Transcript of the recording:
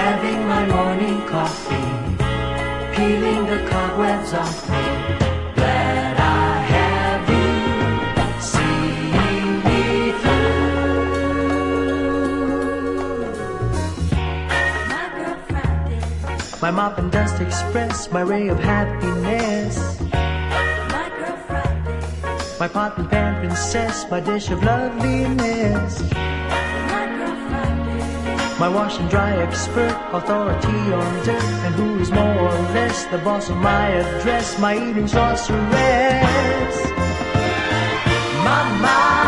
having my morning coffee, peeling the cobwebs off me. Glad I have you seeing me through. My girl Friday, my mop and dust express, my ray of happiness. My girl Friday, my pot and pan princess, my dish of loveliness. My wash and dry expert, authority on dirt, and who is more or less the boss of my address, my eating sorceress. Mama.